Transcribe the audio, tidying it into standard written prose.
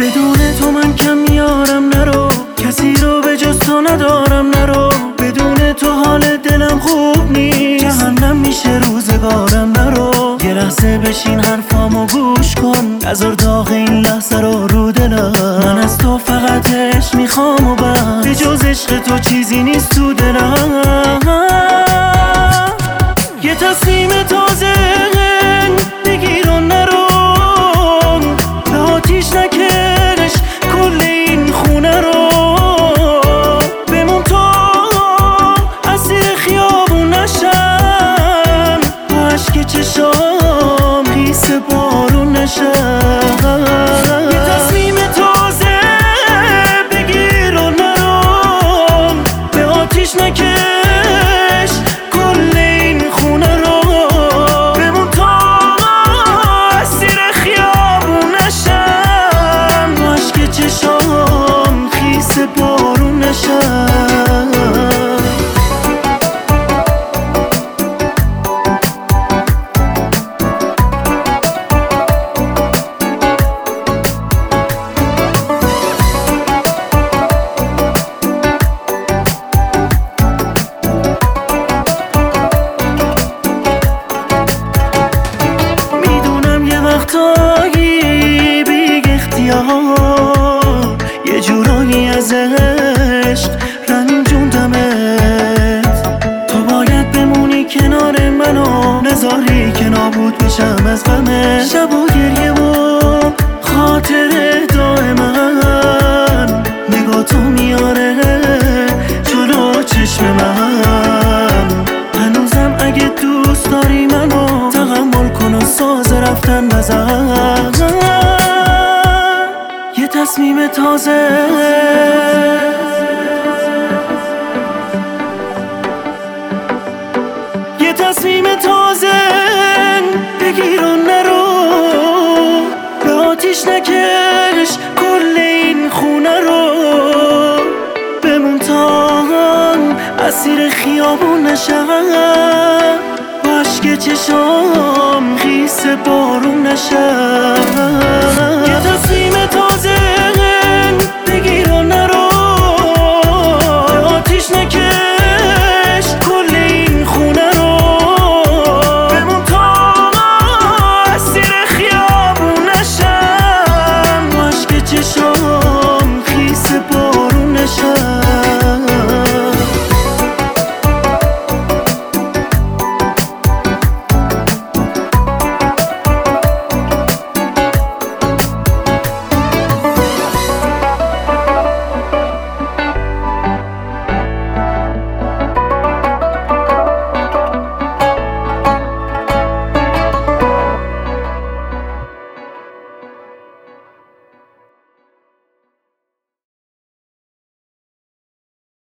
بدون تو من کم میارم نرو، کسی رو به جز تو ندارم نرو. بدون تو حال دلم خوب نیست، جهنم میشه روزگارم نرو. یه لحظه بشین حرفامو گوش کن، نذار داغ این لحظه رو دلم. من از تو فقط عشق میخوام و بس، به جز عشق تو چیزی نیست تو دلم. یه تصمیم تازه بگیر و نرو، به آتیش نکش کل این خونه رو. بمون تو اسیر خیابون نشم، با عشق چشام خیس بارون نشم. یه تصمیم تازه بگیر و نرو، به آتیش نکش کل این خونه رو. بمون تو اسیر خیابون نشم، با عشق چشام خیس بارون نشم. وقتایی بیگ اختیار یه جورایی از عشق رنجوندمت. تو باید بمونی کنار منو، نذاری که نابود بشم از غمت. شب و گریه و خاطره دائما نگاه تو میاره جلو چشم من. هنوزم اگه دوست داری منو تحمل کن و ساز رفتن نزن. یه تصمیم تازه یه تصمیم تازه بگیر و نرو، به آتیش نکش کل این خونه رو. بمون تا اسیر خیابون نشم، با عشق چشام خیس بارون نشم.